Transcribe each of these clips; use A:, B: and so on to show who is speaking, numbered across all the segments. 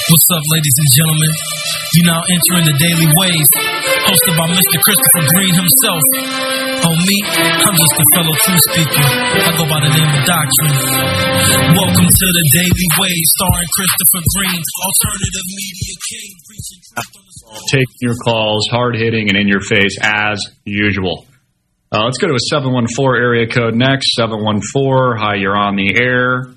A: What's up, ladies and gentlemen? You now entering the Daily Waves, hosted by Mr. Christopher Green himself. On me, I'm just a fellow truth speaker. I go by the name of Doctrine. Welcome to the Daily Waves, starring Christopher Green, alternative media king.
B: Taking your calls, hard-hitting and in your face as usual. Let's go to a 714 area code next. 714, hi, you're on the air.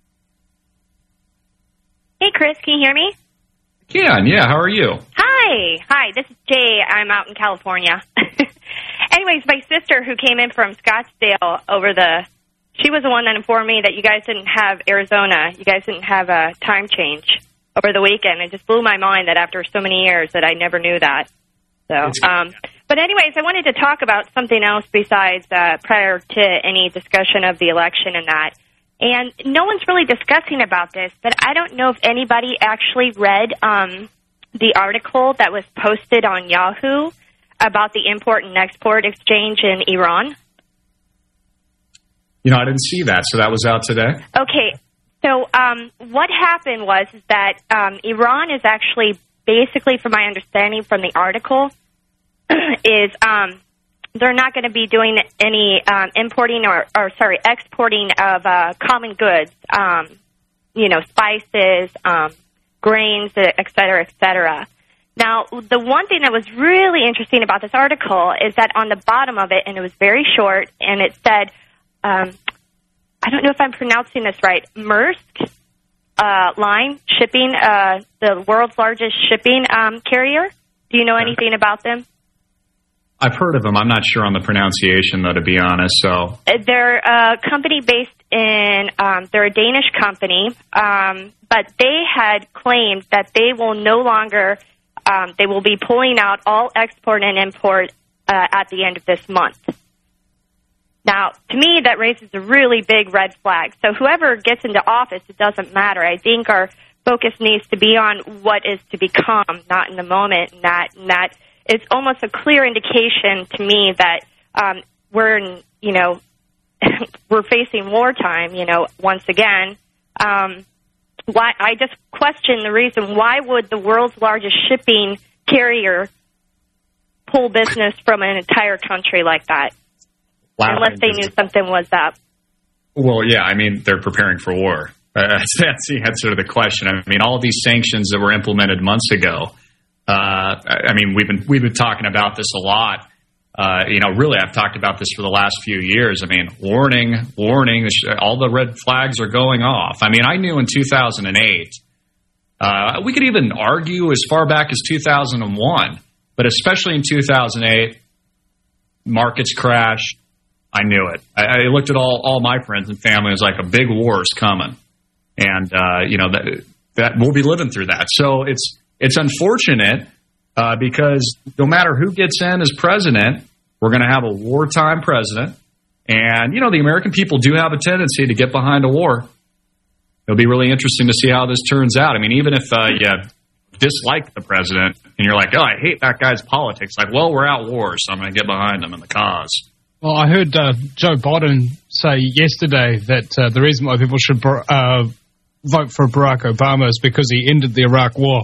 C: Hey, Chris, can you hear me?
B: Yeah, how are you?
C: Hi, this is Jay. I'm out in California. Anyways, my sister who came in from Scottsdale she was the one that informed me that you guys didn't have Arizona. You guys didn't have a time change over the weekend. It just blew my mind that after so many years that I never knew that. So, but anyways, I wanted to talk about something else besides prior to any discussion of the election and that. And no one's really discussing about this, but I don't know if anybody actually read the article that was posted on Yahoo about the import and export exchange in Iran.
B: You know, I didn't see that, so that was out today?
C: Okay, so what happened was that Iran is actually, basically from my understanding from the article, is they're not going to be doing any exporting of common goods, spices, grains, et cetera, et cetera. Now, the one thing that was really interesting about this article is that on the bottom of it, and it was very short, and it said, I don't know if I'm pronouncing this right, Maersk Line Shipping, the world's largest shipping carrier. Do you know anything about them?
B: I've heard of them. I'm not sure on the pronunciation, though, to be honest. So
C: they're a company based in, they're a Danish company, but they had claimed that they will no longer, they will be pulling out all export and import at the end of this month. Now, to me, that raises a really big red flag. So whoever gets into office, it doesn't matter. I think our focus needs to be on what is to become, not in the moment, and that it's almost a clear indication to me that we're in, we're facing wartime, once again. Why I just question the reason why would the world's largest shipping carrier pull business from an entire country like that? Unless they knew something was up.
B: Well, yeah, I mean, they're preparing for war. That's the answer to the question. I mean, all of these sanctions that were implemented months ago, we've been talking about this a lot. Really, I've talked about this for the last few years. I mean, warning, all the red flags are going off. I mean, I knew in 2008, we could even argue as far back as 2001, but especially in 2008, markets crashed. I knew it. I looked at all my friends and family. It was like a big war is coming. And, that we'll be living through that. So it's unfortunate because no matter who gets in as president, we're going to have a wartime president. And, the American people do have a tendency to get behind a war. It'll be really interesting to see how this turns out. I mean, even if you dislike the president and you're like, oh, I hate that guy's politics. Like, well, we're at war, so I'm going to get behind him in the cause.
D: Well, I heard Joe Biden say yesterday that the reason why people should vote for Barack Obama is because he ended the Iraq War.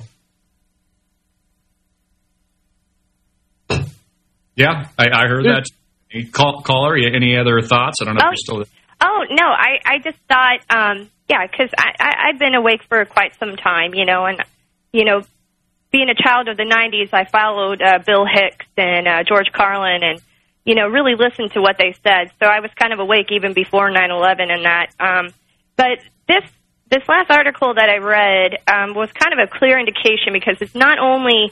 B: Yeah, I heard that. Caller, any other thoughts? I don't know if you're still...
C: Oh, no, I just thought, because I've been awake for quite some time, and, being a child of the 90s, I followed Bill Hicks and George Carlin and, really listened to what they said. So I was kind of awake even before 9/11 and that. But this last article that I read was kind of a clear indication because it's not only,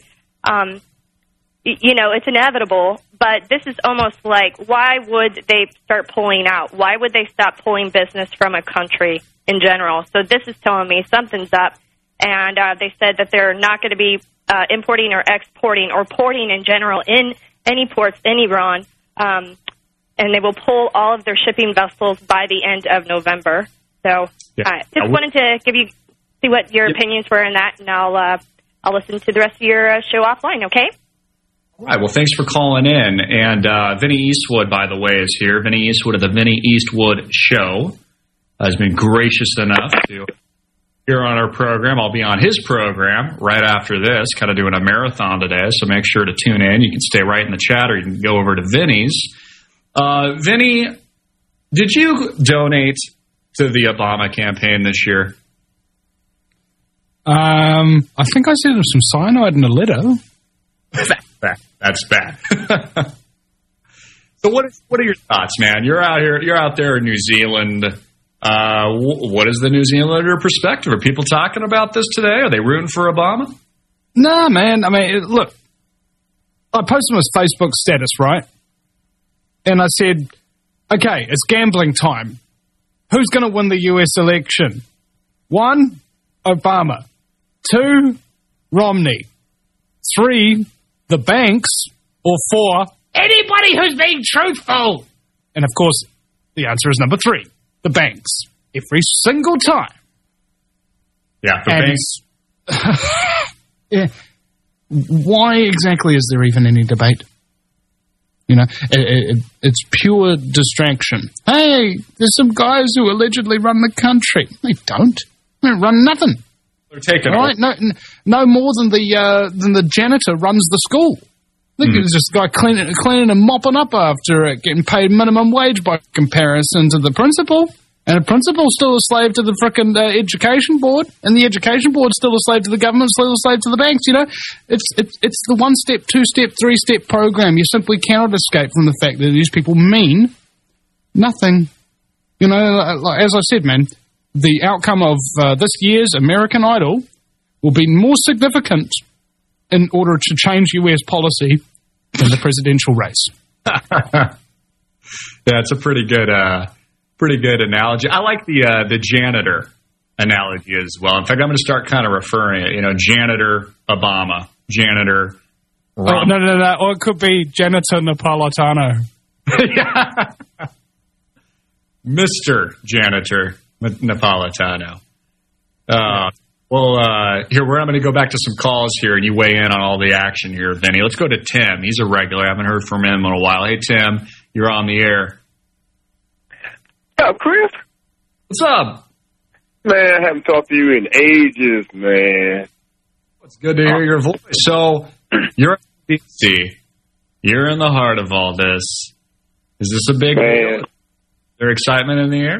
C: it's inevitable, but this is almost like, why would they start pulling out? Why would they stop pulling business from a country in general? So this is telling me something's up. And they said that they're not going to be importing or exporting or porting in general in any ports in Iran. And they will pull all of their shipping vessels by the end of November. So just wanted to see what your opinions were on that, and I'll listen to the rest of your show offline, okay?
B: All right. Well, thanks for calling in. And Vinny Eastwood, by the way, is here. Vinny Eastwood of the Vinny Eastwood Show has been gracious enough to here on our program. I'll be on his program right after this, kind of doing a marathon today, so make sure to tune in. You can stay right in the chat, or you can go over to Vinny's. Vinny, did you donate to the Obama campaign this year?
D: I think I sent him some cyanide in a letter.
B: That's bad. So what are your thoughts, man? You're out there in New Zealand. What is the New Zealander perspective? Are people talking about this today? Are they rooting for Obama?
D: Nah, man. I mean, look, I posted his Facebook status, right? And I said, okay, it's gambling time. Who's going to win the U.S. election? 1, Obama. 2, Romney. 3, the banks. Or 4, anybody who's being truthful. And, of course, the answer is number 3, the banks. Every single time.
B: Yeah, the banks.
D: Yeah. Why exactly is there even any debate? You know, it's pure distraction. Hey, there's some guys who allegedly run the country. They don't. They don't run nothing.
B: They're taking
D: right? No more than the janitor runs the school. I think there's this guy cleaning and mopping up after it, getting paid minimum wage by comparison to the principal. And the principal's still a slave to the frickin' education board, and the education board's still a slave to the government, still a slave to the banks. You know, it's the 1-step, 2-step, 3-step program. You simply cannot escape from the fact that these people mean nothing. You know, like, as I said, man, the outcome of this year's American Idol will be more significant in order to change U.S. policy than the presidential race.
B: That's a pretty good analogy. I like the janitor analogy as well. In fact, I'm going to start kind of referring it. You know, janitor Obama, janitor.
D: Oh, no. Or it could be janitor Napolitano.
B: Yeah. Mr. Janitor Napolitano. Here, I'm going to go back to some calls here, and you weigh in on all the action here, Vinny. Let's go to Tim. He's a regular. I haven't heard from him in a while. Hey, Tim, you're on the air.
E: What's up, Chris?
B: What's up?
E: Man, I haven't talked to you in ages, man.
B: It's good to hear your voice. So, you're in DC. You're in the heart of all this. Is this a big deal? Is there excitement in the air?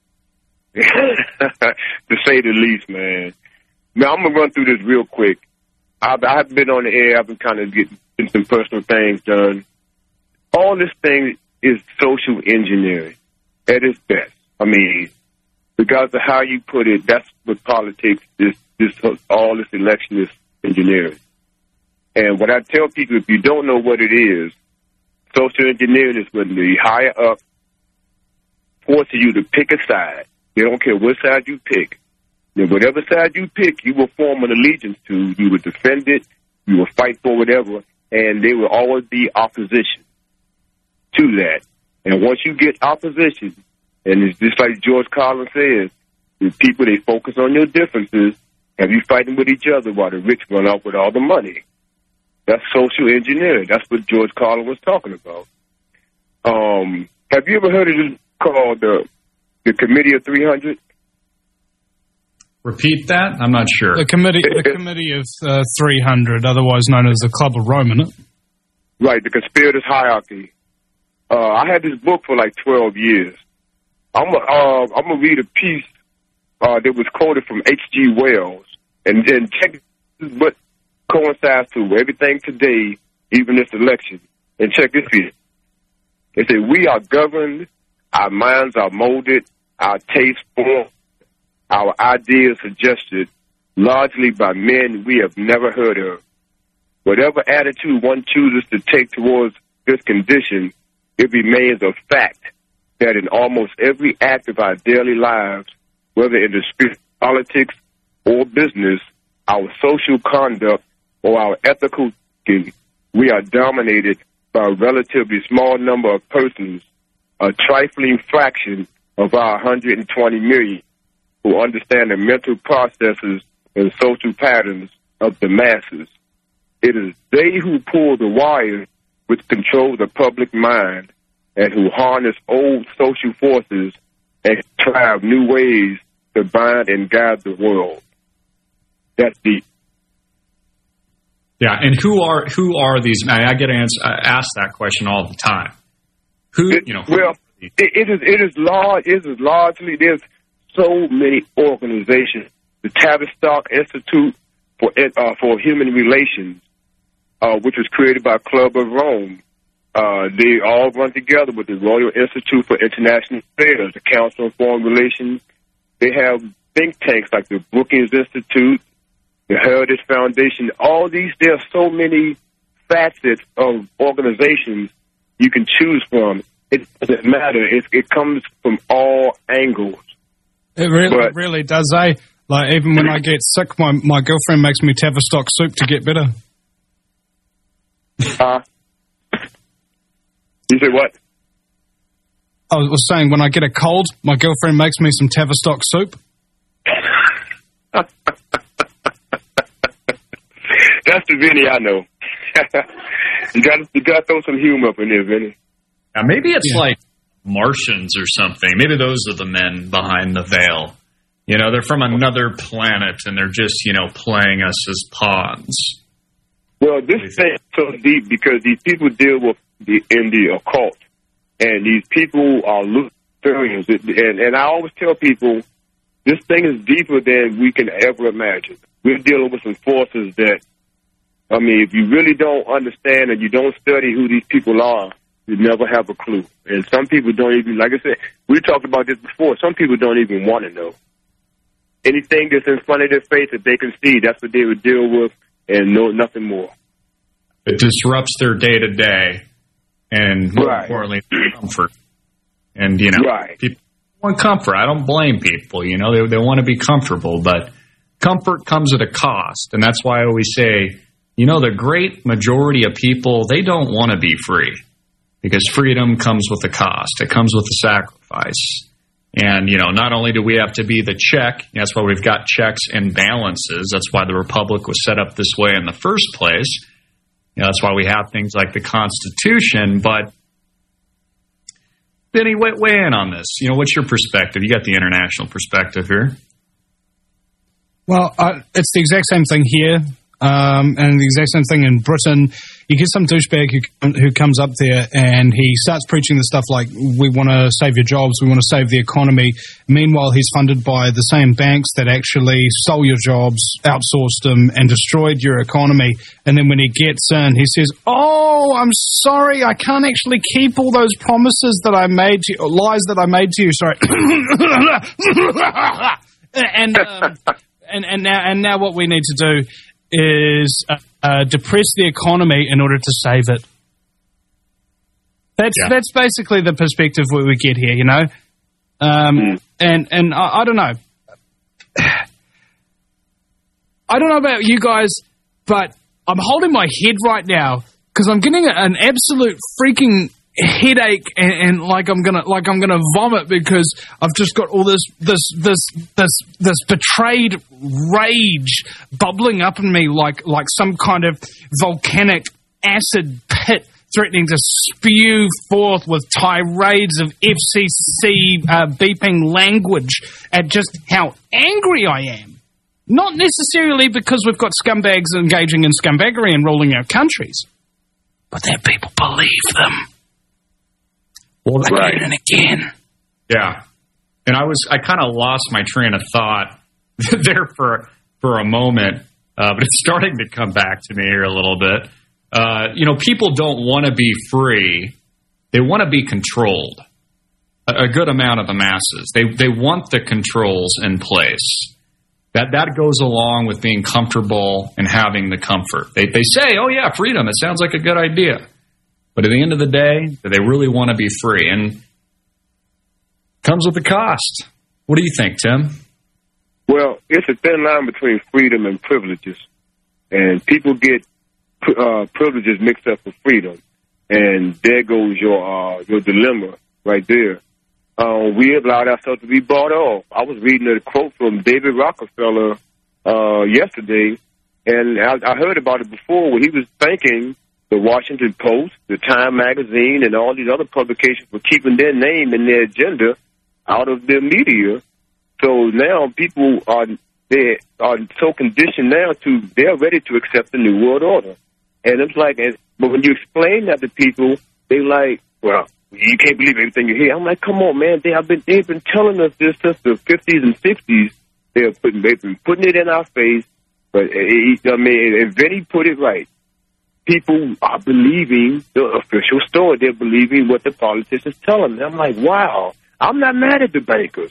E: To say the least, man. Man, I'm going to run through this real quick. I've been on the air. I've been kind of getting some personal things done. All this thing is social engineering at its best. I mean, regardless of how you put it, that's what politics is. All this election is engineering. And what I tell people, if you don't know what it is, social engineering is when the higher up forces you to pick a side. They don't care what side you pick. And whatever side you pick, you will form an allegiance to. You will defend it. You will fight for whatever. And there will always be opposition to that. And once you get opposition, and it's just like George Carlin says, the people, they focus on your differences, have you fighting with each other while the rich run off with all the money. That's social engineering. That's what George Carlin was talking about. Have you ever heard of this called the Committee of 300?
B: Repeat that? I'm not sure.
D: The Committee of 300, otherwise known as the Club of Rome, isn't it?
E: Right, the conspirators' hierarchy. I had this book for like 12 years. I'm gonna read a piece that was quoted from H.G. Wells, and check what coincides to everything today, even this election. And check this here. It said, "We are governed, our minds are molded, our tastes formed, our ideas suggested, largely by men we have never heard of. Whatever attitude one chooses to take towards this condition, it remains a fact that in almost every act of our daily lives, whether in the sphere of politics or business, our social conduct or our ethical thinking, we are dominated by a relatively small number of persons, a trifling fraction of our 120 million, who understand the mental processes and social patterns of the masses. It is they who pull the wires which control the public mind and who harness old social forces and contrive new ways to bind and guide the world. That's deep.
B: Yeah, and who are these? I get asked that question all the time.
E: It is largely, there's so many organizations. The Tavistock Institute for Human Relations, which was created by Club of Rome. They all run together with the Royal Institute for International Affairs, the Council on Foreign Relations. They have think tanks like the Brookings Institute, the Heritage Foundation. All these, there are so many facets of organizations you can choose from. It doesn't matter. It comes from all angles.
D: It really does, eh? Like, even when I get sick, my girlfriend makes me Tavistock soup to get better.
E: You say what?
D: I was saying, when I get a cold, my girlfriend makes me some Tavistock soup.
E: That's the Vinny I know. You got to throw some humor up in there, Vinny.
B: Now, maybe it's like Martians or something. Maybe those are the men behind the veil. You know, they're from another planet, and they're just, playing us as pawns.
E: Well, this thing is so deep because these people deal with in the occult, and these people are Luciferians. And I always tell people, this thing is deeper than we can ever imagine. We're dealing with some forces that, if you really don't understand and you don't study who these people are, you never have a clue. And some people don't even, like I said, we talked about this before, some people don't even want to know. Anything that's in front of their face that they can see, that's what they would deal with, and nothing more.
B: It disrupts their day-to-day, and more importantly, comfort. And, people want comfort. I don't blame people. They want to be comfortable, but comfort comes at a cost. And that's why I always say, the great majority of people, they don't want to be free, because freedom comes with a cost. It comes with a sacrifice. And, not only do we have to be the check, that's why we've got checks and balances. That's why the Republic was set up this way in the first place. That's why we have things like the Constitution. But, Benny, weigh in on this. What's your perspective? You got the international perspective here.
D: Well, it's the exact same thing here. And the exact same thing in Britain. You get some douchebag who comes up there and he starts preaching the stuff like, we want to save your jobs, we want to save the economy. Meanwhile, he's funded by the same banks that actually stole your jobs, outsourced them, and destroyed your economy. And then when he gets in, he says, oh, I'm sorry, I can't actually keep all those promises that I made to you, or lies that I made to you, sorry. And now what we need to do is depress the economy in order to save it. That's basically the perspective we get here, And I don't know. I don't know about you guys, but I'm holding my head right now because I'm getting an absolute freaking headache and like I'm gonna vomit because I've just got all this betrayed rage bubbling up in me like some kind of volcanic acid pit threatening to spew forth with tirades of FCC beeping language at just how angry I am. Not necessarily because we've got scumbags engaging in scumbaggery and ruling our countries, but that people believe them.
B: Well,
D: again and again.
B: Yeah. And I kind of lost my train of thought there for a moment, but it's starting to come back to me here a little bit. People don't want to be free. They want to be controlled. A good amount of the masses. They want the controls in place. That goes along with being comfortable and having the comfort. They say, oh, yeah, freedom. It sounds like a good idea. But at the end of the day, do they really want to be free? And it comes with a cost. What do you think, Tim?
E: Well, it's a thin line between freedom and privileges. And people get privileges mixed up with freedom. And there goes your dilemma right there. We allowed ourselves to be bought off. I was reading a quote from David Rockefeller yesterday, and I heard about it before where he was thanking the Washington Post, the Time Magazine, and all these other publications for keeping their name and their agenda out of their media So now people are so conditioned now they're ready to accept the New World Order. And it's like, but when you explain that to people, they like, well, you can't believe everything you hear. I'm like, come on, man. They've been telling us this since the 50s and 60s. They've been putting it in our face. But and Vinny put it right. People are believing the official story. They're believing what the politicians tell them. And I'm like, wow. I'm not mad at the bankers.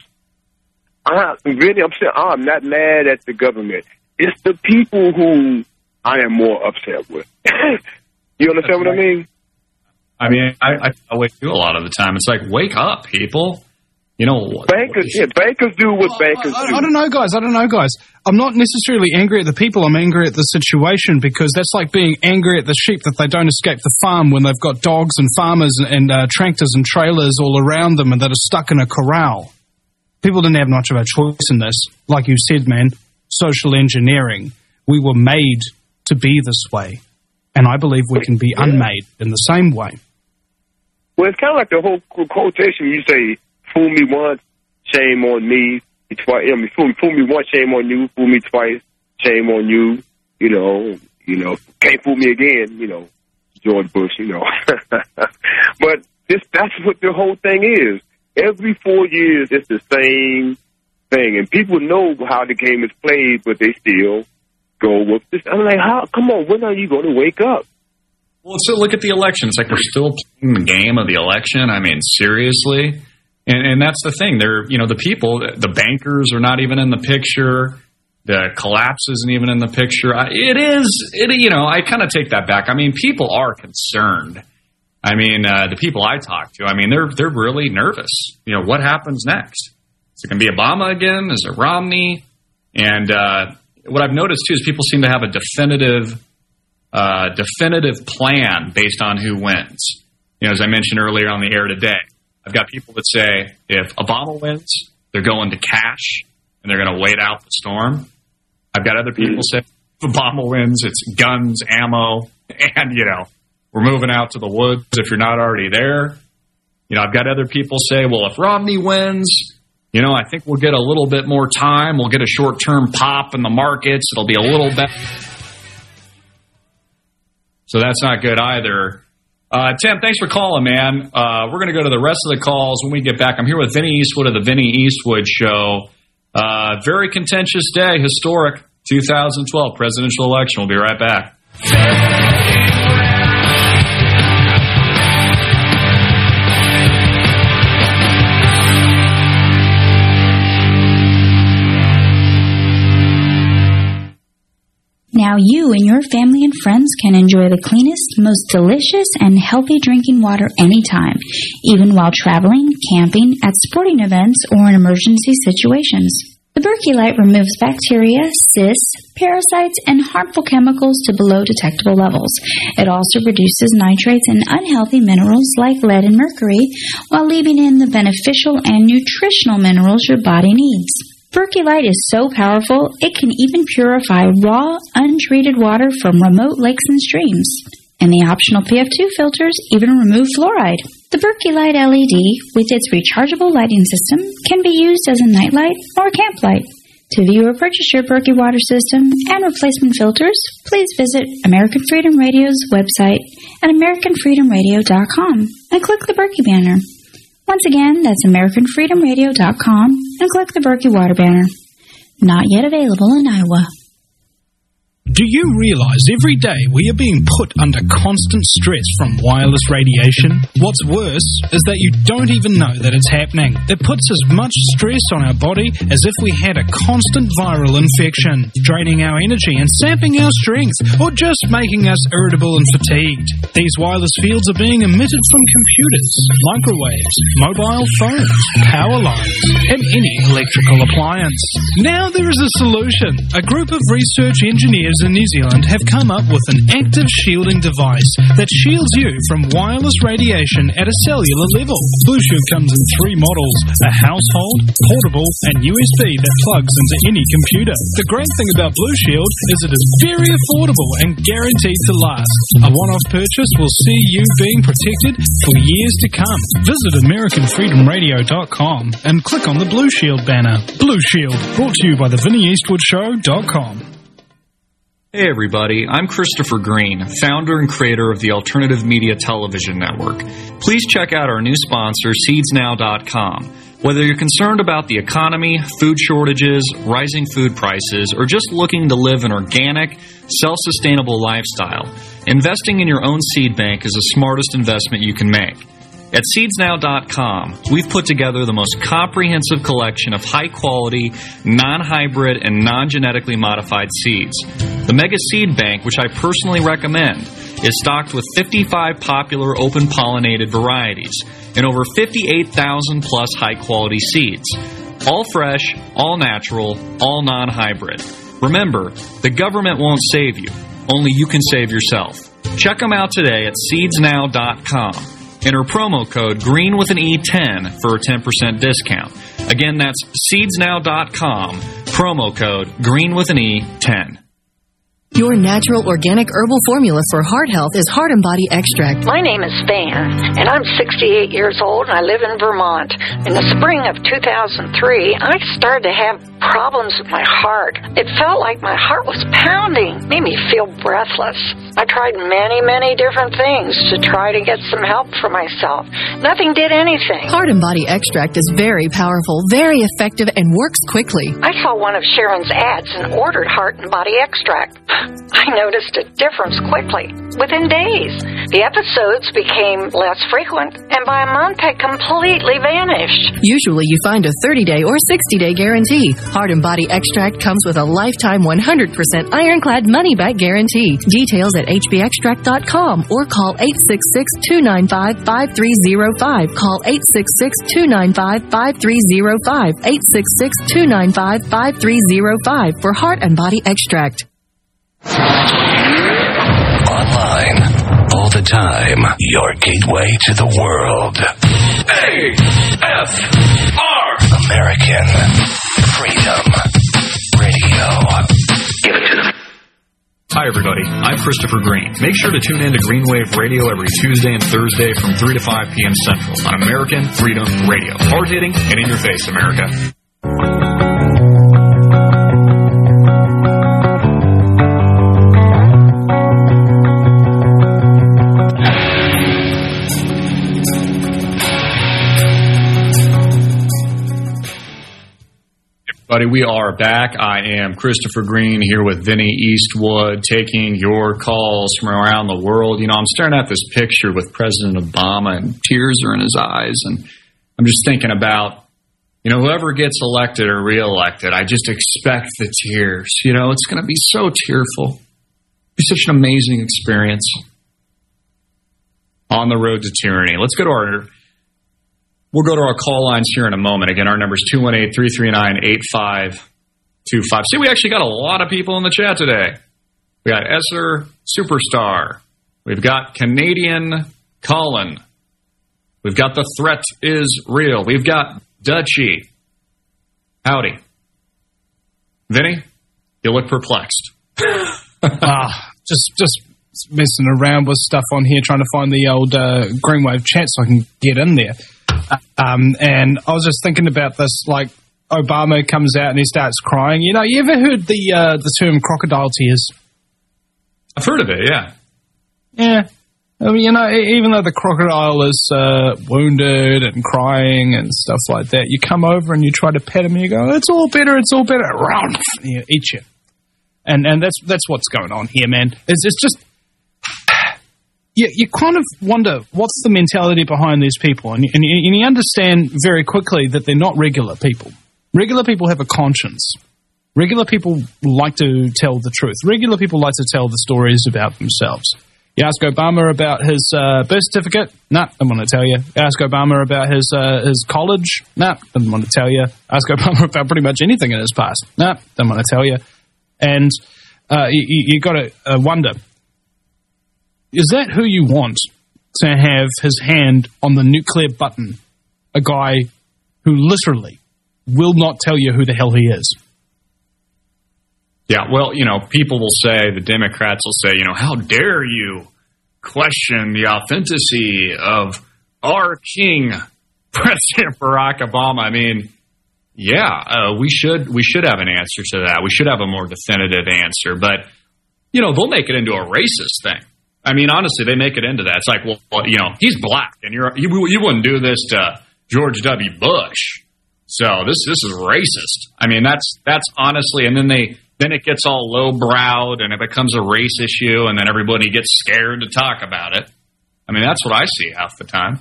E: Vinny, I'm not mad at the government. It's the people who I am more upset with. You understand what I mean?
B: I mean, I wake you a lot of the time. It's like, wake up, people. You know,
E: bankers do what bankers do.
D: I don't know, guys. I'm not necessarily angry at the people. I'm angry at the situation, because that's like being angry at the sheep that they don't escape the farm when they've got dogs and farmers and tractors and trailers all around them and that are stuck in a corral. People didn't have much of a choice in this. Like you said, man, social engineering. We were made to be this way. And I believe we can be unmade in the same way.
E: Well, it's kind of like the whole quotation. You say, fool me once, shame on me. Twice. I mean, fool me once, shame on you. Fool me twice, shame on you. You know, can't fool me again. You know, George Bush. You know, but that's what the whole thing is. Every 4 years, it's the same thing, and people know how the game is played, but they still go with this. I'm like, how? Come on, when are you going to wake up?
B: Well, so look at the election. It's like we're still playing the game of the election. I mean, seriously. And that's the thing. They're, the people, the bankers are not even in the picture. The collapse isn't even in the picture. I kind of take that back. I mean, people are concerned. I mean, the people I talk to, I mean, they're really nervous. What happens next? Is it going to be Obama again? Is it Romney? And what I've noticed, too, is people seem to have a definitive plan based on who wins. As I mentioned earlier on the air today, I've got people that say if Obama wins, they're going to cash and they're going to wait out the storm. I've got other people say if Obama wins, it's guns, ammo, and, we're moving out to the woods if you're not already there. I've got other people say, well, if Romney wins, I think we'll get a little bit more time. We'll get a short-term pop in the markets. It'll be a little better. So that's not good either. Tim, thanks for calling, man. We're going to go to the rest of the calls when we get back. I'm here with Vinny Eastwood of the Vinny Eastwood Show. Very contentious day, historic 2012 presidential election. We'll be right back.
F: Now you and your family and friends can enjoy the cleanest, most delicious, and healthy drinking water anytime, even while traveling, camping, at sporting events, or in emergency situations. The Berkey Light removes bacteria, cysts, parasites, and harmful chemicals to below detectable levels. It also reduces nitrates and unhealthy minerals like lead and mercury, while leaving in the beneficial and nutritional minerals your body needs. Berkey Light is so powerful, it can even purify raw, untreated water from remote lakes and streams. And the optional PF2 filters even remove fluoride. The Berkey Light LED, with its rechargeable lighting system, can be used as a nightlight or a camp light. To view or purchase your Berkey water system and replacement filters, please visit American Freedom Radio's website at AmericanFreedomRadio.com and click the Berkey banner. Once again, that's AmericanFreedomRadio.com and click the Berkey Water banner. Not yet available in Iowa.
D: Do you realize every day we are being put under constant stress from wireless radiation? What's worse is that you don't even know that it's happening. It puts as much stress on our body as if we had a constant viral infection, draining our energy and sapping our strength, or just making us irritable and fatigued. These wireless fields are being emitted from computers, microwaves, mobile phones, power lines, and any electrical appliance. Now there is a solution. A group of research engineers
A: in New Zealand have come up with an active shielding device that shields you from wireless radiation at a cellular level. Blue Shield comes in 3 models: a household, portable, and USB that plugs into any computer. The great thing about Blue Shield is it is very affordable and guaranteed to last. A one-off purchase will see you being protected for years to come. Visit AmericanFreedomRadio.com and click on the Blue Shield banner. Blue Shield, brought to you by TheVinnyEastwoodShow.com.
B: Hey everybody, I'm Christopher Green, founder and creator of the Alternative Media Television Network. Please check out our new sponsor, SeedsNow.com. Whether you're concerned about the economy, food shortages, rising food prices, or just looking to live an organic, self-sustainable lifestyle, investing in your own seed bank is the smartest investment you can make. At SeedsNow.com, we've put together the most comprehensive collection of high-quality, non-hybrid, and non-genetically modified seeds. The Mega Seed Bank, which I personally recommend, is stocked with 55 popular open-pollinated varieties and over 58,000-plus high-quality seeds. All fresh, all natural, all non-hybrid. Remember, the government won't save you. Only you can save yourself. Check them out today at SeedsNow.com. Enter promo code GREEN with an E10 for a 10% discount. Again, that's SeedsNow.com. Promo code GREEN with an E10.
G: Your natural organic herbal formula for heart health is Heart and Body Extract.
H: My name is Van, and I'm 68 years old, and I live in Vermont. In the spring of 2003, I started to have problems with my heart. It felt like my heart was pounding, made me feel breathless. I tried many different things to try to get some help for myself. Nothing did anything.
G: Heart and Body Extract is very powerful, very effective, and works quickly.
H: I saw one of Sharon's ads and ordered Heart and Body Extract. I noticed a difference quickly, within days. The episodes became less frequent, and by a month had completely vanished.
G: Usually you find a 30-day or 60-day guarantee. Heart and Body Extract comes with a lifetime 100% ironclad money-back guarantee. Details at hbextract.com or call 866-295-5305. Call 866-295-5305. 866-295-5305 for Heart and Body Extract.
I: Online, all the time, your gateway to the world. AFR! American Freedom Radio. Give it to them.
B: Hi everybody, I'm Christopher Green. Make sure to tune in to Green Wave Radio every Tuesday and Thursday from 3 to 5 p.m. Central on American Freedom Radio. Hard-hitting and in your face, America. Buddy, we are back. I am Christopher Green here with Vinny Eastwood, taking your calls from around the world. You know, I'm staring at this picture with President Obama, and tears are in his eyes, and I'm just thinking about, you know, whoever gets elected or reelected, I just expect the tears. You know, it's going to be so tearful. It'll be such an amazing experience. On the road to tyranny. We'll go to our call lines here in a moment. Again, our number is 218-339-8525. See, we actually got a lot of people in the chat today. We got Esser Superstar. We've got Canadian Colin. We've got The Threat is Real. We've got Dutchie. Howdy. Vinny, you look perplexed.
D: Just messing around with stuff on here, trying to find the old Greenwave chat so I can get in there. And I was just thinking about this, like Obama comes out and he starts crying. You know, you ever heard the term crocodile tears?
B: I've heard of it, yeah.
D: Yeah. I mean, you know, even though the crocodile is wounded and crying and stuff like that, you come over and you try to pet him and you go, it's all better. Run! You know, eat you. And that's what's going on here, man. It's just... You kind of wonder what's the mentality behind these people, and you understand very quickly that they're not regular people. Regular people have a conscience. Regular people like to tell the truth. Regular people like to tell the stories about themselves. You ask Obama about his birth certificate? Nah, don't want to tell you. Ask Obama about his college? Nah, don't want to tell you. Ask Obama about pretty much anything in his past? Nah, don't want to tell you. And you got to wonder, is that who you want to have his hand on the nuclear button? A guy who literally will not tell you who the hell he is.
B: Yeah, well, people will say, the Democrats will say, how dare you question the authenticity of our king, President Barack Obama. I mean, we should have an answer to that. We should have a more definitive answer. But, they'll make it into a racist thing. I mean, honestly, they make it into that. It's like, well, he's black, and you wouldn't do this to George W. Bush. So this is racist. I mean, that's honestly, and then it gets all low-browed, and it becomes a race issue, and then everybody gets scared to talk about it. I mean, that's what I see half the time.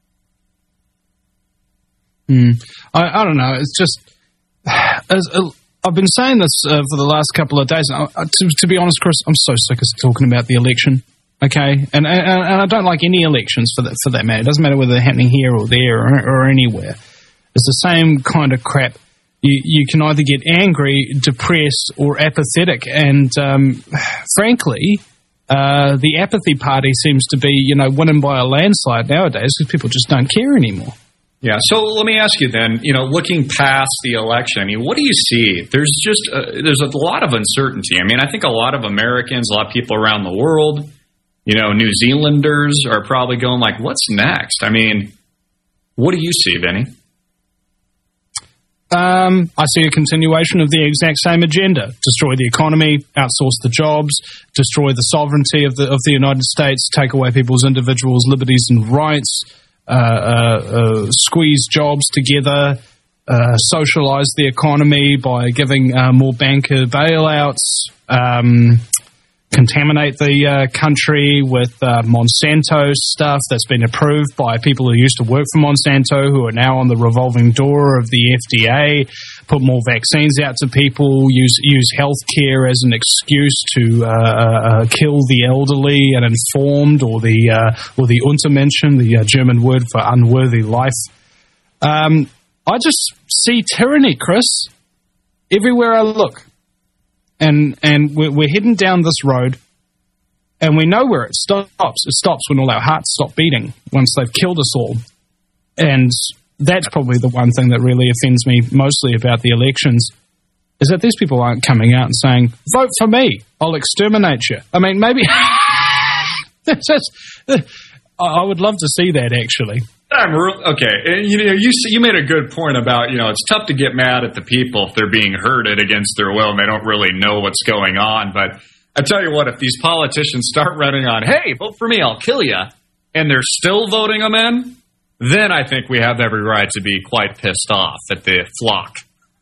D: I don't know. It's just, I've been saying this for the last couple of days. To be honest, Chris, I'm so sick of talking about the election. Okay, and I don't like any elections for that matter. It doesn't matter whether they're happening here or there or anywhere. It's the same kind of crap. You can either get angry, depressed, or apathetic. And frankly, the apathy party seems to be, winning by a landslide nowadays because people just don't care anymore.
B: Yeah, so let me ask you then, looking past the election, I mean, what do you see? There's a lot of uncertainty. I mean, I think a lot of Americans, a lot of people around the world, New Zealanders are probably going like, what's next? I mean, what do you see, Vinny?
D: I see a continuation of the exact same agenda: destroy the economy, outsource the jobs, destroy the sovereignty of the United States, take away people's individuals' liberties and rights, squeeze jobs together, socialize the economy by giving more banker bailouts, contaminate the country with Monsanto stuff that's been approved by people who used to work for Monsanto, who are now on the revolving door of the FDA, put more vaccines out to people, use healthcare as an excuse to kill the elderly and informed, or the Untermenschen, the German word for unworthy life. I just see tyranny, Chris, everywhere I look. And we're heading down this road, and we know where it stops. It stops when all our hearts stop beating, once they've killed us all. And that's probably the one thing that really offends me mostly about the elections, is that these people aren't coming out and saying, vote for me, I'll exterminate you. I mean, maybe... I would love to see that, actually.
B: Okay, you made a good point about, it's tough to get mad at the people if they're being herded against their will and they don't really know what's going on. But I tell you what, if these politicians start running on, hey, vote for me, I'll kill you, and they're still voting them in, then I think we have every right to be quite pissed off at the flock.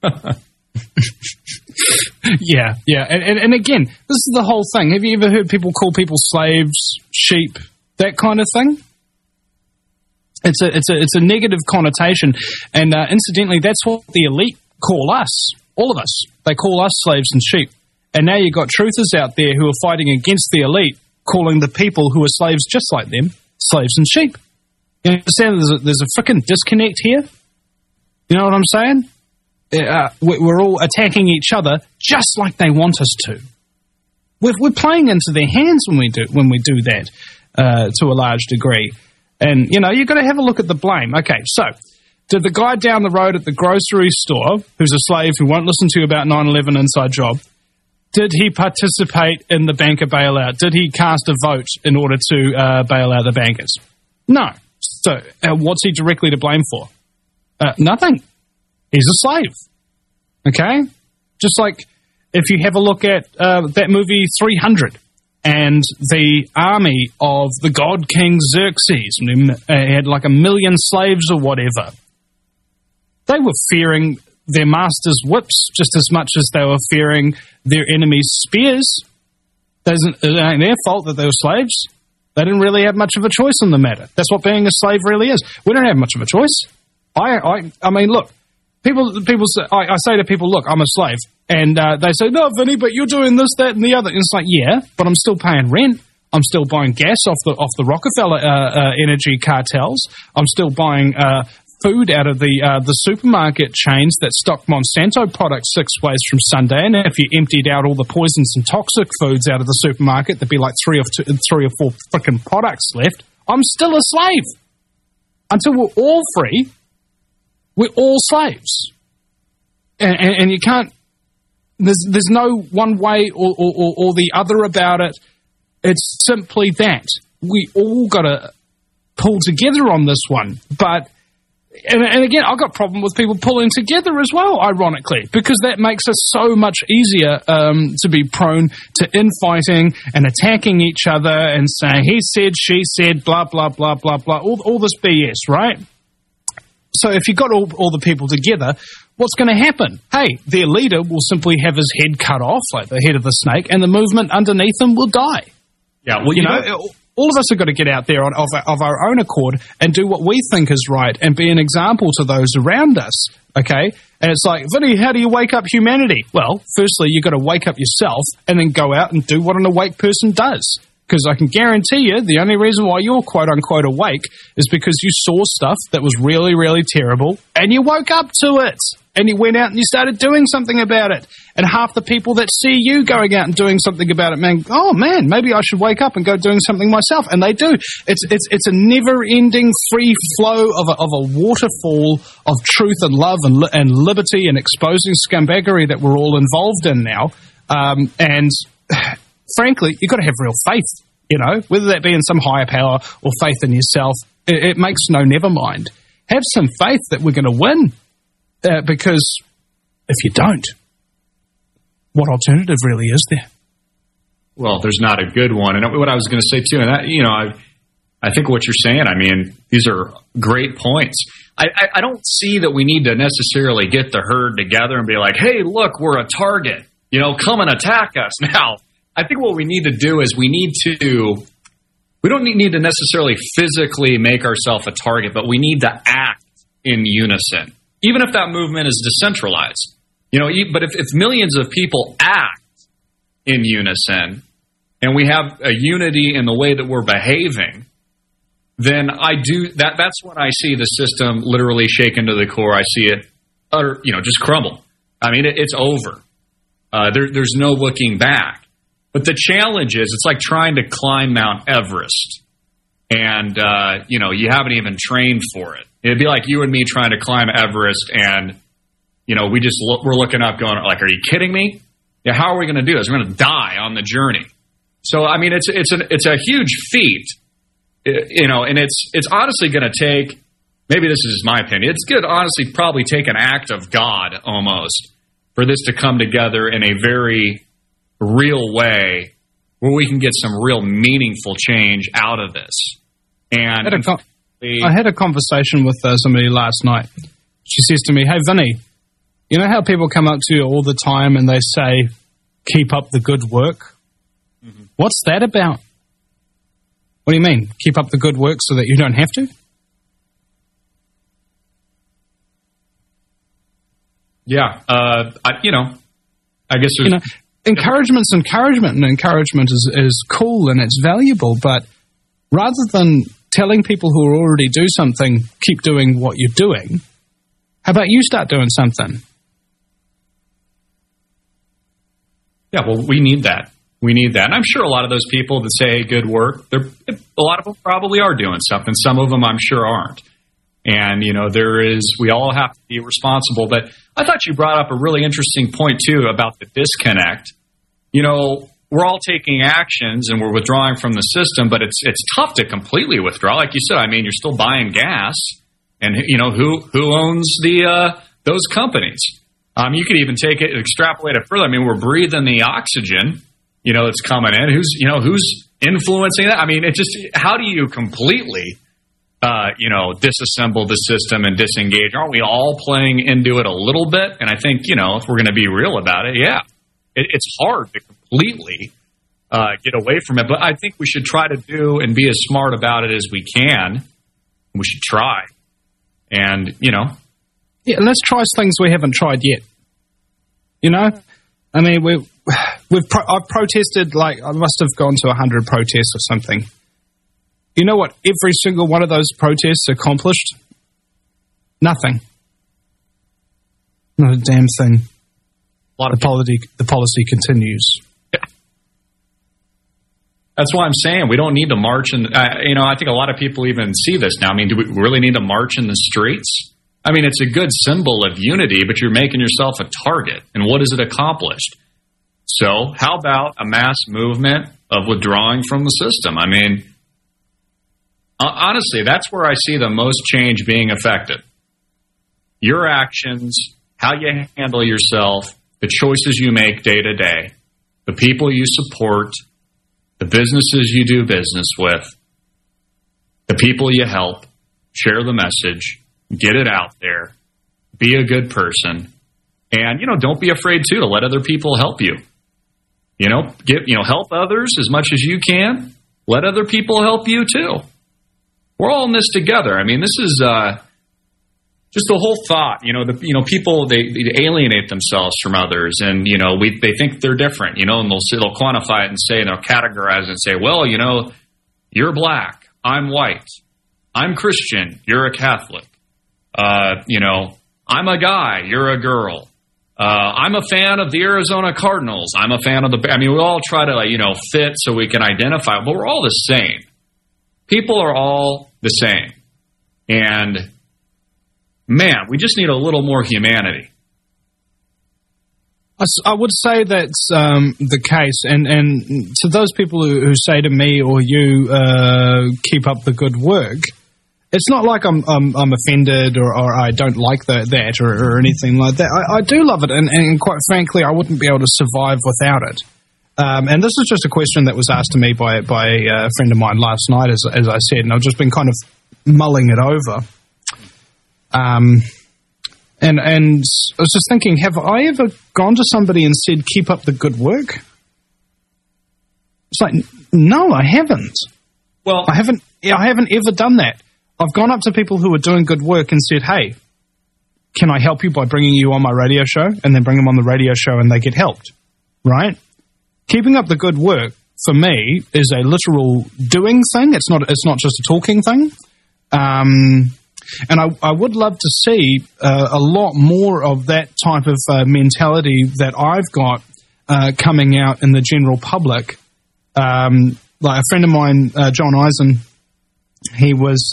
D: Yeah. And again, this is the whole thing. Have you ever heard people call people slaves, sheep, that kind of thing? It's a negative connotation, and incidentally, that's what the elite call us, all of us. They call us slaves and sheep. And now you've got truthers out there who are fighting against the elite, calling the people who are slaves just like them, slaves and sheep. You understand there's a frickin' disconnect here? You know what I'm saying? We're all attacking each other just like they want us to. We're playing into their hands when we do that to a large degree. And, you've got to have a look at the blame. Okay, so, did the guy down the road at the grocery store, who's a slave who won't listen to you about 9/11 inside job, did he participate in the banker bailout? Did he cast a vote in order to bail out the bankers? No. So, what's he directly to blame for? Nothing. He's a slave. Okay? Just like if you have a look at that movie 300, and the army of the god King Xerxes had like 1 million slaves or whatever. They were fearing their master's whips just as much as they were fearing their enemies' spears. It ain't their fault that they were slaves. They didn't really have much of a choice in the matter. That's what being a slave really is. We don't have much of a choice. I mean, look, people say, I say to people, look, I'm a slave. And they say, no, Vinny, but you're doing this, that, and the other. And it's like, yeah, but I'm still paying rent. I'm still buying gas off the Rockefeller energy cartels. I'm still buying food out of the supermarket chains that stock Monsanto products 6 ways from Sunday, and if you emptied out all the poisons and toxic foods out of the supermarket, there'd be like 3 or 4 frickin' products left. I'm still a slave. Until we're all free, we're all slaves. And you can't, there's no one way or the other about it. It's simply that. We all got to pull together on this one. But, and again, I've got a problem with people pulling together as well, ironically, because that makes us so much easier to be prone to infighting and attacking each other and saying, he said, she said, blah, blah, blah, blah, blah, all this BS, right? So if you got all the people together, what's going to happen? Hey, their leader will simply have his head cut off, like the head of the snake, and the movement underneath him will die.
B: Yeah, well, you know,
D: all of us have got to get out there of our own accord and do what we think is right and be an example to those around us, okay? And it's like, Vinny, how do you wake up humanity? Well, firstly, you've got to wake up yourself and then go out and do what an awake person does. Because I can guarantee you the only reason why you're quote-unquote awake is because you saw stuff that was really, really terrible and you woke up to it. And you went out and you started doing something about it. And half the people that see you going out and doing something about it, man, oh, man, maybe I should wake up and go doing something myself. And they do. It's a never-ending free flow of a waterfall of truth and love and liberty and exposing scumbaggery that we're all involved in now. And frankly, you've got to have real faith, you know, whether that be in some higher power or faith in yourself. It makes no never mind. Have some faith that we're going to win. Because if you don't, what alternative really is there?
B: Well, there's not a good one. And what I was going to say, too, and that, you know, I think what you're saying, I mean, these are great points. I don't see that we need to necessarily get the herd together and be like, hey, look, we're a target. You know, come and attack us. Now, I think what we need to do is we don't need to necessarily physically make ourselves a target, but we need to act in unison. Even if that movement is decentralized, you know, but if millions of people act in unison and we have a unity in the way that we're behaving, then that's when I see the system literally shaken to the core. I see it just crumble. I mean, it's over. There's no looking back. But the challenge is, it's like trying to climb Mount Everest and, you haven't even trained for it. It'd be like you and me trying to climb Everest and, you know, we're looking up going like, are you kidding me? Yeah, how are we going to do this? We're going to die on the journey. So, I mean, it's a huge feat, you know, and it's honestly going to take, maybe this is my opinion, it's going to honestly probably take an act of God almost for this to come together in a very real way where we can get some real meaningful change out of this. And
D: I had a conversation with somebody last night. She says to me, hey, Vinny, you know how people come up to you all the time and they say, keep up the good work? Mm-hmm. What's that about? What do you mean? Keep up the good work so that you don't have to?
B: Yeah. I guess there's...
D: encouragement's encouragement, and encouragement is cool and it's valuable, but rather than telling people who already do something, keep doing what you're doing, how about you start doing something?
B: Yeah, well, we need that. We need that. And I'm sure a lot of those people that say good work, a lot of them probably are doing something. Some of them I'm sure aren't. And, you know, we all have to be responsible. But I thought you brought up a really interesting point, too, about the disconnect. You know, we're all taking actions and we're withdrawing from the system, but it's tough to completely withdraw. Like you said, I mean, you're still buying gas. And, you know, who owns those companies? You could even take it and extrapolate it further. I mean, we're breathing the oxygen, you know, that's coming in. Who's influencing that? I mean, how do you completely disassemble the system and disengage? Aren't we all playing into it a little bit? And I think, you know, if we're going to be real about it, yeah, it's hard to completely get away from it. But I think we should try to do and be as smart about it as we can. We should try. And, you know.
D: Yeah, let's try things we haven't tried yet. You know? I mean, I've protested, like, I must have gone to 100 protests or something. You know what every single one of those protests accomplished? Nothing. Not a damn thing. The policy continues.
B: Yeah. That's why I'm saying we don't need to march. And I think a lot of people even see this now. I mean, do we really need to march in the streets? I mean, it's a good symbol of unity, but you're making yourself a target. And what has it accomplished? So how about a mass movement of withdrawing from the system? I mean, honestly, that's where I see the most change being affected. Your actions, how you handle yourself, the choices you make day to day, the people you support, the businesses you do business with, the people you help, share the message, get it out there, be a good person, and, don't be afraid, to let other people help you. Help others as much as you can. Let other people help you, too. We're all in this together. I mean, this is just the whole thought. People, they alienate themselves from others, and, they think they're different, and they'll quantify it and say, and they'll categorize it and say, well, you're black, I'm white, I'm Christian, you're a Catholic. I'm a guy, you're a girl. I'm a fan of the Arizona Cardinals. I'm a fan of we all try to, fit so we can identify, but we're all the same. People are all the same. And, man, we just need a little more humanity.
D: I would say that's the case. And to those people who say to me or you, keep up the good work, it's not like I'm offended or I don't like that or anything like that. I do love it, and quite frankly, I wouldn't be able to survive without it. And this is just a question that was asked to me by a friend of mine last night, as I said, and I've just been kind of mulling it over. And I was just thinking, have I ever gone to somebody and said, keep up the good work? It's like, no, I haven't.
B: Well,
D: I haven't ever done that. I've gone up to people who are doing good work and said, hey, can I help you by bringing you on my radio show? And then bring them on the radio show and they get helped, right? Keeping up the good work, for me, is a literal doing thing. It's not just a talking thing. And I would love to see a lot more of that type of mentality that I've got coming out in the general public. Like a friend of mine, John Eisen, he was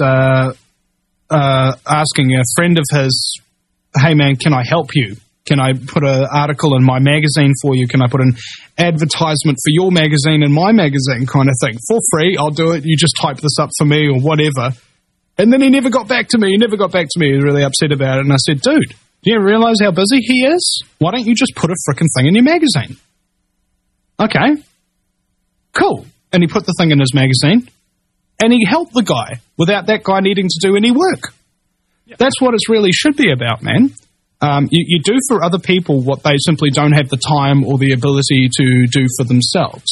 D: asking a friend of his, hey man, can I help you? Can I put an article in my magazine for you? Can I put an advertisement for your magazine in my magazine kind of thing? For free, I'll do it. You just type this up for me or whatever. And then he never got back to me. He was really upset about it. And I said, dude, do you realize how busy he is? Why don't you just put a frickin' thing in your magazine? Okay. Cool. And he put the thing in his magazine. And he helped the guy without that guy needing to do any work. Yep. That's what it really should be about, man. You do for other people what they simply don't have the time or the ability to do for themselves.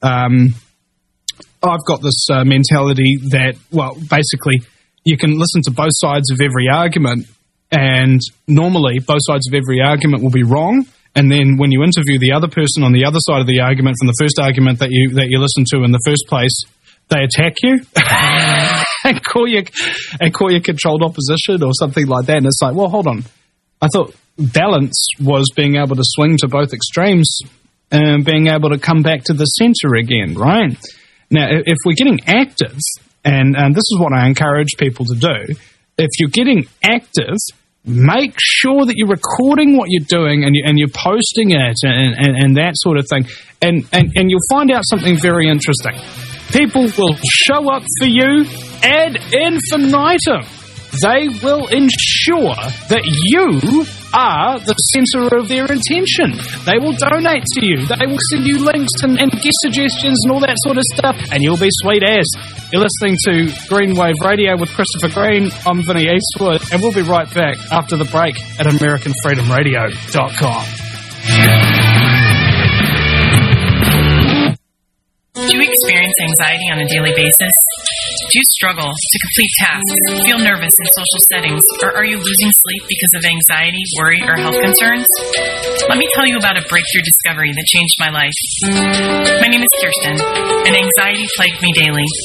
D: I've got this mentality that, well, basically, you can listen to both sides of every argument, and normally both sides of every argument will be wrong. And then when you interview the other person on the other side of the argument from the first argument that you listened to in the first place, they attack you and call you controlled opposition or something like that. And it's like, well, hold on. I thought balance was being able to swing to both extremes and being able to come back to the center again, right? Now, if we're getting active, and this is what I encourage people to do, if you're getting active, make sure that you're recording what you're doing and you're posting it and that sort of thing. And you'll find out something very interesting. People will show up for you ad infinitum. They will ensure that you are the center of their attention. They will donate to you. They will send you links and guest suggestions and all that sort of stuff, and you'll be sweet as. You're listening to Greenwave Radio with Christopher Green. I'm Vinny Eastwood, and we'll be right back after the break at AmericanFreedomRadio.com.
J: Do you experience anxiety on a daily basis? Do you struggle to complete tasks, feel nervous in social settings, or are you losing sleep because of anxiety, worry, or health concerns? Let me tell you about a breakthrough discovery that changed my life. My name is Kirsten, and anxiety plagued me daily. I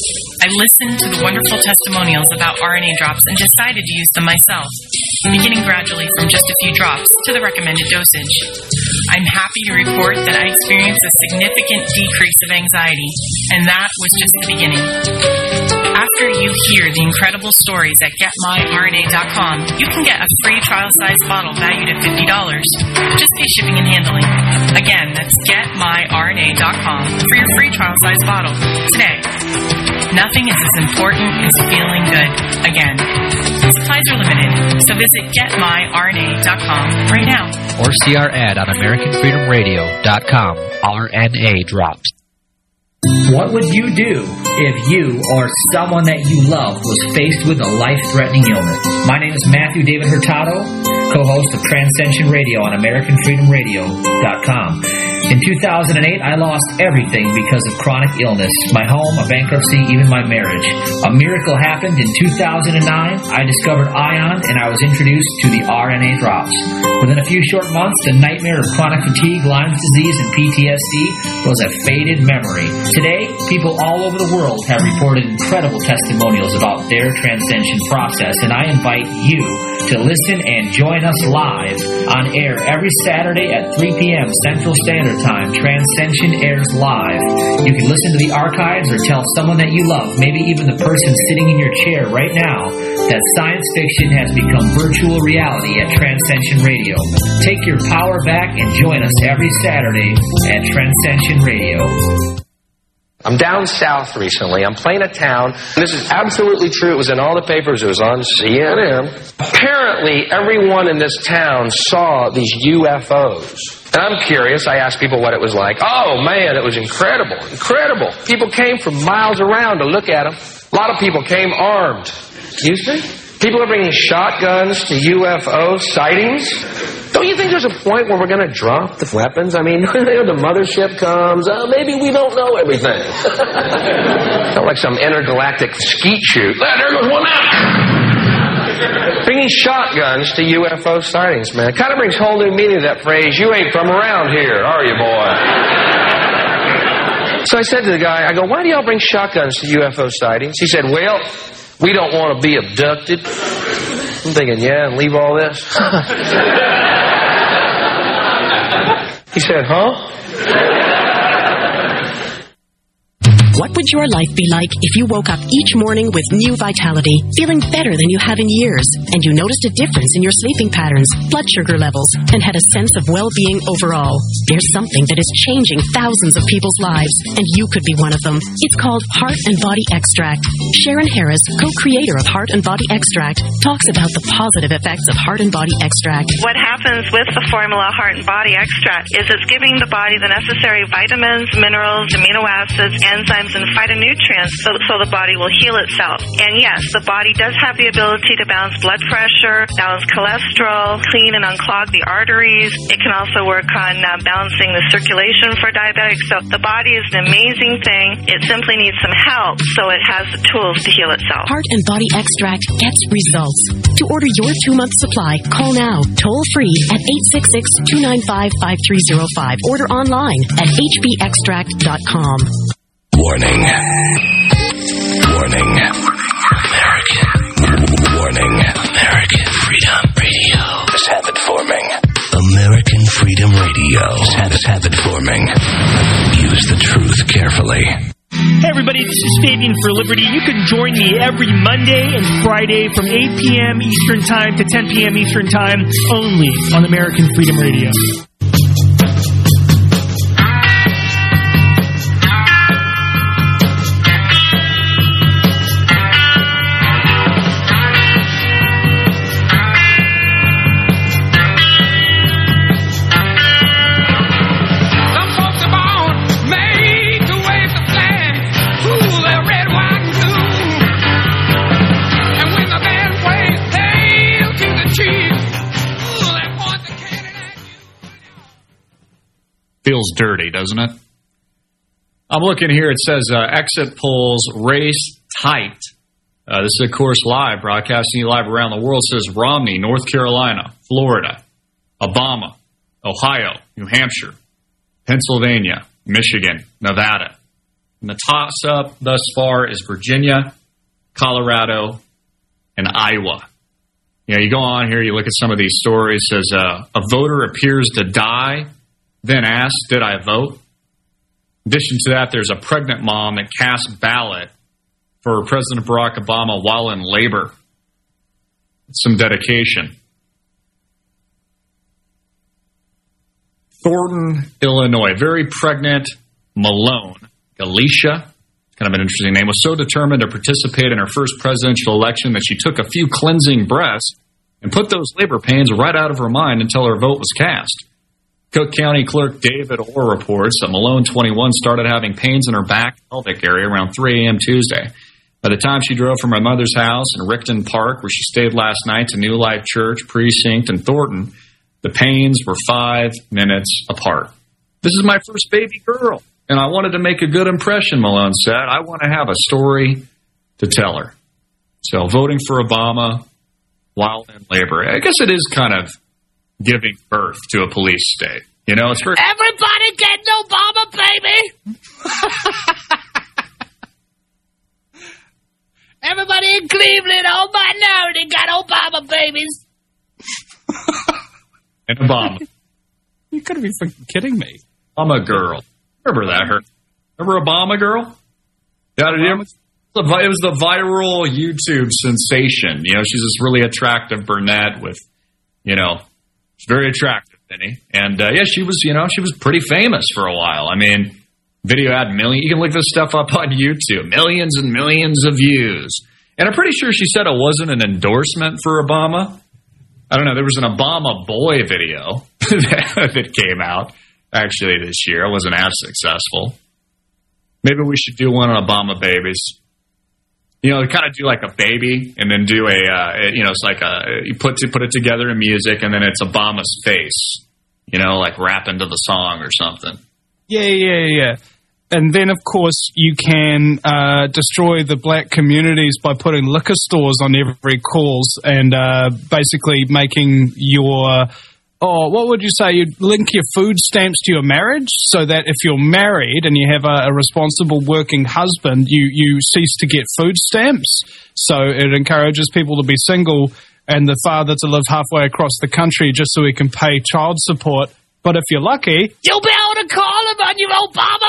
J: I listened to the wonderful testimonials about RNA drops and decided to use them myself, beginning gradually from just a few drops to the recommended dosage. I'm happy to report that I experienced a significant decrease of anxiety, and that was just the beginning. After you hear the incredible stories at GetMyRNA.com, you can get a free trial-size bottle valued at $50. Just pay shipping and handling. Again, that's GetMyRNA.com for your free trial-size bottle today. Nothing is as important as feeling good again. Supplies are limited, so visit GetMyRNA.com right now.
K: Or see our ad on AmericanFreedomRadio.com. RNA drops.
L: What would you do if you or someone that you love was faced with a life-threatening illness? My name is Matthew David Hurtado, co-host of Transcension Radio on AmericanFreedomRadio.com. In 2008, I lost everything because of chronic illness. My home, a bankruptcy, even my marriage. A miracle happened in 2009. I discovered ION, and I was introduced to the RNA drops. Within a few short months, the nightmare of chronic fatigue, Lyme disease, and PTSD was a faded memory. Today, people all over the world have reported incredible testimonials about their transcension process, and I invite you to listen and join us live on air every Saturday at 3 p.m. Central Standard Time. Transcension airs live. You can listen to the archives or tell someone that you love, maybe even the person sitting in your chair right now, that science fiction has become virtual reality at Transcension Radio. Take your power back and join us every Saturday at Transcension Radio.
M: I'm down south recently. I'm playing a town. This is absolutely true. It was in all the papers. It was on CNN. Apparently, everyone in this town saw these UFOs. And I'm curious. I asked people what it was like. Oh, man, it was incredible. Incredible. People came from miles around to look at them. A lot of people came armed. Excuse me? People are bringing shotguns to UFO sightings. Don't you think there's a point where we're going to drop the weapons? I mean, the mothership comes. Maybe we don't know everything. Not like some intergalactic skeet shoot. There goes one out. Bringing shotguns to UFO sightings, man. It kind of brings whole new meaning to that phrase, you ain't from around here, are you, boy? So I said to the guy, I go, why do y'all bring shotguns to UFO sightings? He said, well, we don't want to be abducted. I'm thinking, yeah, and leave all this? He said, huh?
N: What would your life be like if you woke up each morning with new vitality, feeling better than you have in years, and you noticed a difference in your sleeping patterns, blood sugar levels, and had a sense of well-being overall? There's something that is changing thousands of people's lives, and you could be one of them. It's called Heart and Body Extract. Sharon Harris, co-creator of Heart and Body Extract, talks about the positive effects of Heart and Body Extract.
O: What happens with the formula Heart and Body Extract is it's giving the body the necessary vitamins, minerals, amino acids, enzymes, and phytonutrients so the body will heal itself. And yes, the body does have the ability to balance blood pressure, balance cholesterol, clean and unclog the arteries. It can also work on balancing the circulation for diabetics. So the body is an amazing thing. It simply needs some help so it has the tools to heal itself.
N: Heart and Body Extract gets results. To order your 2-month supply, call now, toll free at 866-295-5305. Order online at hbextract.com.
I: Warning. Warning. American. Warning. American Freedom Radio is habit forming. American Freedom Radio is habit forming. Use the truth carefully.
P: Hey everybody, this is Fabian for Liberty. You can join me every Monday and Friday from 8 p.m. Eastern Time to 10 p.m. Eastern Time only on American Freedom Radio.
B: Feels dirty, doesn't it? I'm looking here. It says exit polls race tight. This is, of course, live, broadcasting you live around the world. It says Romney, North Carolina, Florida, Obama, Ohio, New Hampshire, Pennsylvania, Michigan, Nevada, And the toss-up thus far is Virginia, Colorado, and Iowa. You know, you go on here, you look at some of these stories, it says a voter appears to die, then asks, did I vote? In addition to that, there's a pregnant mom that cast ballot for President Barack Obama while in labor. Some dedication. Thornton, Illinois. Very pregnant Malone, Galicia, kind of an interesting name, was so determined to participate in her first presidential election that she took a few cleansing breaths and put those labor pains right out of her mind until her vote was cast. Cook County Clerk David Orr reports that Malone, 21, started having pains in her back pelvic area around 3 a.m. Tuesday. By the time she drove from her mother's house in Rickton Park, where she stayed last night, to New Life Church Precinct in Thornton, the pains were 5 minutes apart. This is my first baby girl, and I wanted to make a good impression, Malone said. I want to have a story to tell her. So voting for Obama while in labor, I guess it is kind of giving birth to a police state. You know, it's for
D: everybody getting Obama, baby. Everybody in Cleveland, all minority got Obama babies.
B: And Obama.
D: You gotta be freaking kidding me.
B: Obama girl. Remember that? Remember Obama girl? Yeah, it was the viral YouTube sensation. You know, she's this really attractive brunette with, you know, she's very attractive, Vinny. And yeah, she was pretty famous for a while. I mean, video had millions. You can look this stuff up on YouTube. Millions and millions of views. And I'm pretty sure she said it wasn't an endorsement for Obama. I don't know. There was an Obama boy video that came out actually this year. It wasn't as successful. Maybe we should do one on Obama babies. You know, kind of do like a baby and then do it's like you put it together in music and then it's Obama's face, you know, like rap into the song or something.
D: Yeah. And then, of course, you can destroy the black communities by putting liquor stores on every course and basically making your, what would you say? You'd link your food stamps to your marriage so that if you're married and you have a responsible working husband, you cease to get food stamps. So it encourages people to be single and the father to live halfway across the country just so he can pay child support. But if you're lucky, you'll be able to call him on your Obama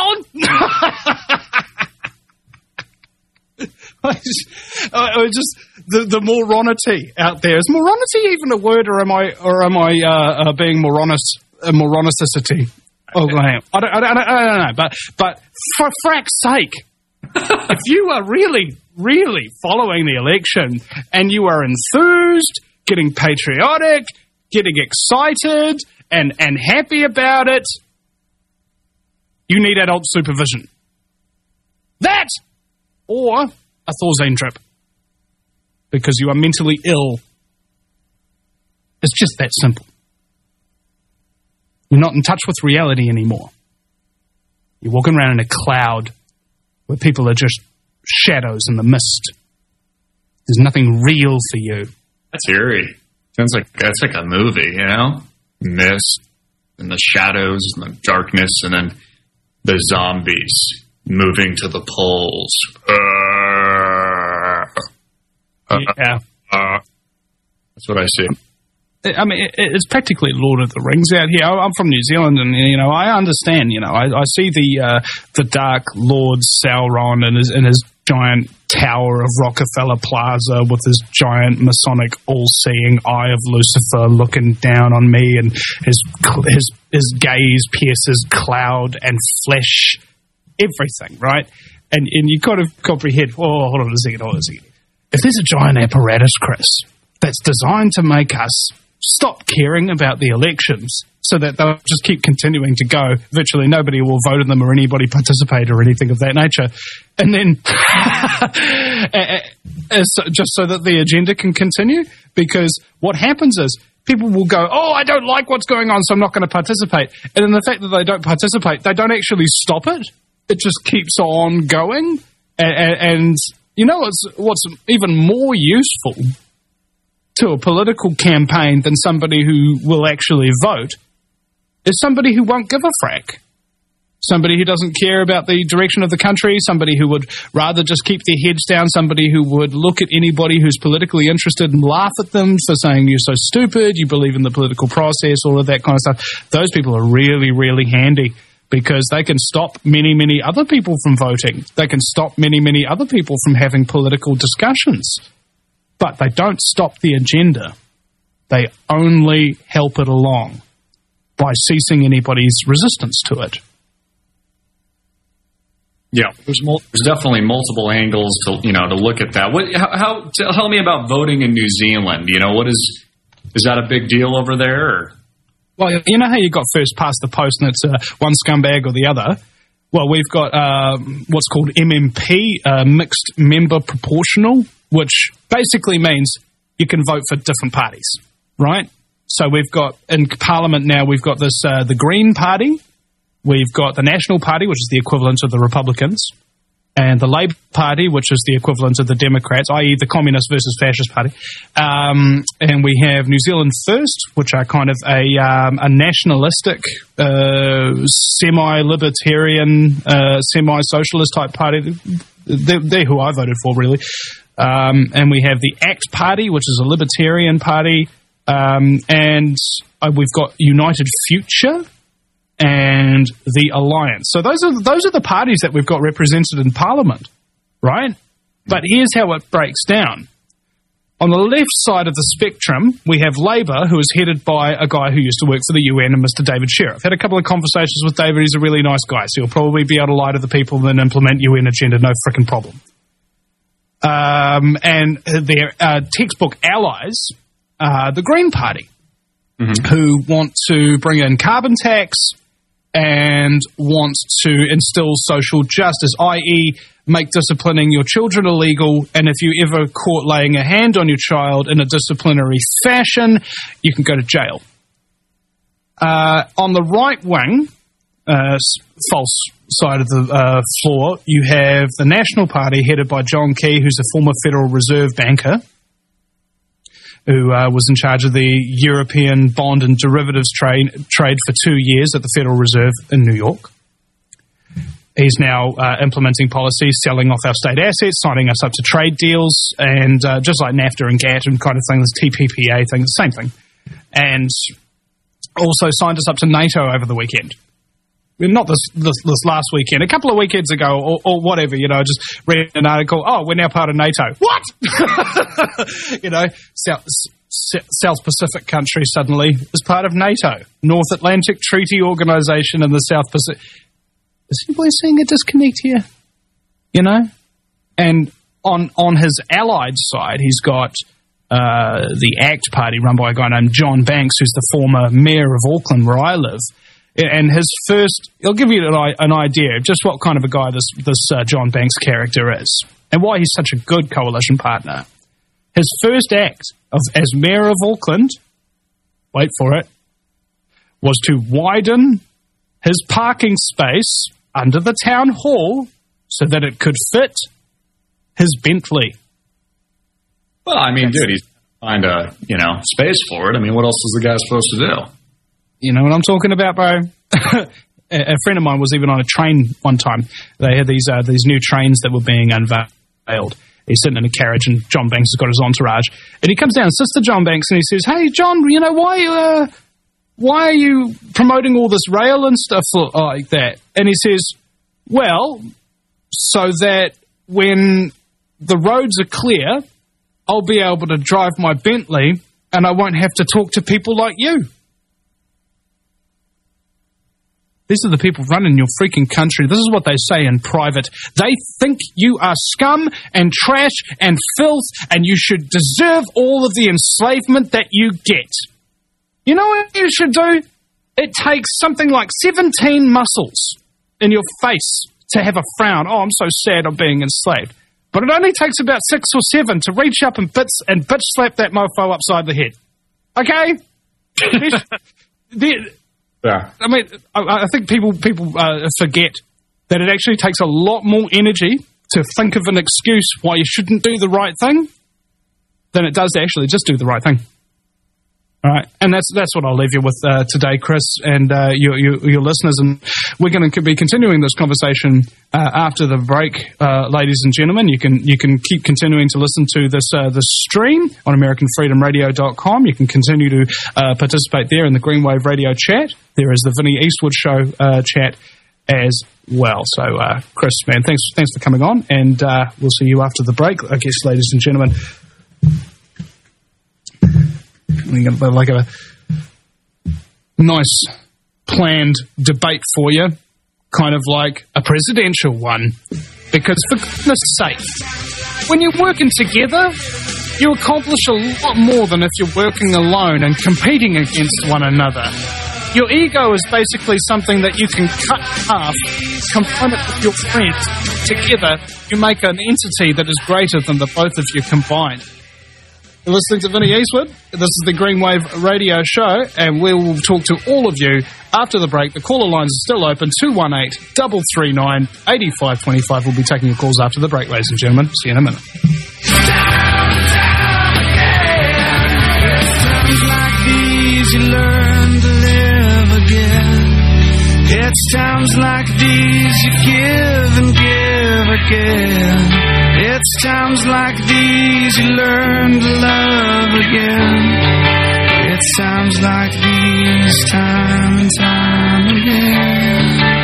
D: phone. Just the moronity out there. Is moronity even a word, or am I being moronicity? Oh, I don't know. But for frack's sake, if you are really, really following the election and you are enthused, getting patriotic, getting excited, and happy about it, you need adult supervision. That or a Thorazine trip. Because you are mentally ill. It's just that simple. You're not in touch with reality anymore. You're walking around in a cloud where people are just shadows in the mist. There's nothing real for you.
B: That's eerie. Sounds like that's like a movie, you know? Mist and the shadows and the darkness and then the zombies moving to the poles.
D: Yeah.
B: That's what I see.
D: I mean, it's practically Lord of the Rings out here. I'm from New Zealand, and you know, I understand. You know, I see the Dark Lord Sauron and his giant tower of Rockefeller Plaza with his giant Masonic all-seeing eye of Lucifer looking down on me, and his gaze pierces cloud and flesh, everything, right? And you kind of comprehend. Oh, hold on a second. If there's a giant apparatus, Chris, that's designed to make us stop caring about the elections so that they'll just keep continuing to go. Virtually nobody will vote in them or anybody participate or anything of that nature. And then just so that the agenda can continue, because what happens is people will go, oh, I don't like what's going on, so I'm not going to participate. And in the fact that they don't participate, they don't actually stop it. It just keeps on going. And you know what's even more useful to a political campaign than somebody who will actually vote is somebody who won't give a frack. somebody who doesn't care about the direction of the country, somebody who would rather just keep their heads down, somebody who would look at anybody who's politically interested and laugh at them for saying you're so stupid, you believe in the political process, all of that kind of stuff. Those people are really, really handy because they can stop many, many other people from voting. They can stop many, many other people from having political discussions. But they don't stop the agenda. They only help it along by ceasing anybody's resistance to it.
B: Yeah, there's definitely multiple angles to look at that. Tell me about voting in New Zealand. What is that a big deal over there? Or?
D: Well, you know how you got first past the post and it's one scumbag or the other? Well, we've got what's called MMP, mixed member proportional, which basically means you can vote for different parties, right? So we've got in Parliament now, we've got this the Green Party. We've got the National Party, which is the equivalent of the Republicans, and the Labour Party, which is the equivalent of the Democrats, i.e. the Communist versus Fascist Party. And we have New Zealand First, which are kind of a nationalistic, semi-libertarian, semi-socialist type party. They're who I voted for, really. And we have the ACT Party, which is a libertarian party. And we've got United Future and the Alliance. So those are the parties that we've got represented in Parliament, right? But here's how it breaks down. On the left side of the spectrum, we have Labour, who is headed by a guy who used to work for the UN, and Mr. David Sheriff. Had a couple of conversations with David. He's a really nice guy, so he'll probably be able to lie to the people and implement UN agenda, no frickin' problem. And their textbook allies, the Green Party, who want to bring in carbon tax and want to instill social justice, i.e. make disciplining your children illegal, and if you ever caught laying a hand on your child in a disciplinary fashion, you can go to jail. On the right wing, false side of the floor, you have the National Party headed by John Key, who's a former Federal Reserve banker, who was in charge of the European bond and derivatives trade for 2 years at the Federal Reserve in New York. He's now implementing policies, selling off our state assets, signing us up to trade deals, and just like NAFTA and GATT and kind of thing, this TPPA thing, the same thing. And also signed us up to NATO over the weekend. Not this last weekend, a couple of weekends ago or whatever, just read an article, we're now part of NATO. What? South Pacific country suddenly is part of NATO. North Atlantic Treaty Organization in the South Pacific. Is anybody seeing a disconnect here? And on his allied side, he's got the ACT Party run by a guy named John Banks, who's the former mayor of Auckland, where I live. And his first, it'll give you an idea of just what kind of a guy this John Banks character is and why he's such a good coalition partner. His first act as mayor of Auckland, wait for it, was to widen his parking space under the town hall so that it could fit his Bentley.
B: Well, I mean, dude, he's find a space for it. I mean, what else is the guy supposed to do?
D: You know what I'm talking about, bro? A friend of mine was even on a train one time. They had these new trains that were being unveiled. He's sitting in a carriage, and John Banks has got his entourage. And he comes down and sits to John Banks, and he says, "Hey, John, why are you promoting all this rail and stuff like that?" And he says, "Well, so that when the roads are clear, I'll be able to drive my Bentley, and I won't have to talk to people like you." These are the people running your freaking country. This is what they say in private. They think you are scum and trash and filth, and you should deserve all of the enslavement that you get. You know what you should do? It takes something like 17 muscles in your face to have a frown. "Oh, I'm so sad I'm being enslaved." But it only takes about 6 or 7 to reach up and bitch slap that mofo upside the head. Okay?
B: Yeah.
D: I mean, I think people forget that it actually takes a lot more energy to think of an excuse why you shouldn't do the right thing than it does to actually just do the right thing. All right, and that's what I'll leave you with today, Chris, and your listeners. And we're going to be continuing this conversation after the break, ladies and gentlemen. You can keep continuing to listen to this stream on AmericanFreedomRadio.com. You can continue to participate there in the Greenwave Radio chat. There is the Vinnie Eastwood Show chat as well. So, Chris, man, thanks for coming on, and we'll see you after the break, I guess, ladies and gentlemen. We're going to like a nice planned debate for you, kind of like a presidential one, because for goodness sake, when you're working together, you accomplish a lot more than if you're working alone and competing against one another. Your ego is basically something that you can cut in half, combine it with your friends. Together, you make an entity that is greater than the both of you combined. You're listening to Vinnie Eastwood. This is the Greenwave Radio Show, and we will talk to all of you after the break. The caller lines are still open, 218-339-8525. We'll be taking your calls after the break, ladies and gentlemen. See you in a minute.
Q: You learn to live again. It's times like these you give and give again. It's times like these you learn to love again. It's times like these, time and time again.